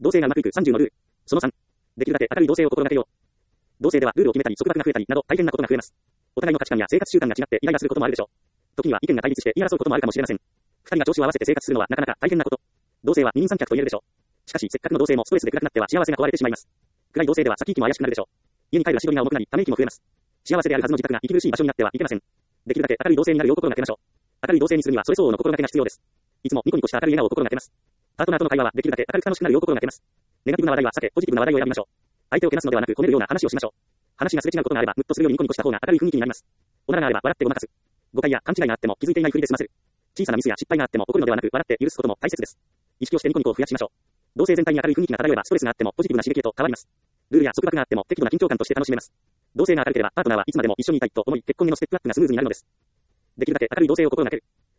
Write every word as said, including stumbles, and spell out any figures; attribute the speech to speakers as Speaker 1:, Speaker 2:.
Speaker 1: 同性がうまくいくさんじゅうのルール。そのさん。できるだけ明るい同性を心がけよう。同性ではルールを決めたり束縛が増えたりなど大変なことが増えます。お互いの価値観や生活習慣が違ってイライラすることもあるでしょう。時には意見が対立して言い争うこともあるかもしれません。二人が調子を合わせて生活するのはなかなか大変なこと。同性は二人三脚と言えるでしょう。しかしせっかくの同性もストレスで暗くなっては幸せが壊れてしまいます。暗い同性では先行きも怪しくなるでしょう。家に帰る足取りが重くなりため息も増えます。幸せであるはずの自宅が息苦しい場所になってはいけません。できるだけ明るい同性になるよう心がけましょう。明るい同性にするにはそれ相応の心がけが必要です。いつもニコニコした明るい笑顔を心がけます。パートナーとの会話はできるだけ明るく楽しくなるよう心がけます。ネガティブな話題は避け、ポジティブな話題を選びましょう。相手をけなすのではなく褒めるような話をしましょう。話がすれ違うことがあればムッとするようにニコニコした方が明るい雰囲気になります。おならがあれば笑ってごまかす。誤解や勘違いがあっても気づいていないふりで済ませる。小さなミスや失敗があっても怒るのではなく笑って許すことも大切です。意識をしてニコニコを増やしましょう。同性全体に明るい雰囲気が漂えばストレスがあってもポジティブな刺激へと変わります。ルールや束縛があっても適度な緊張感として楽しめます。同性が明るければパートナーはいつまでも一緒にいたいと思い結婚へのステップアップがスムーズになるのです。できるだけ明るい同性を心がける。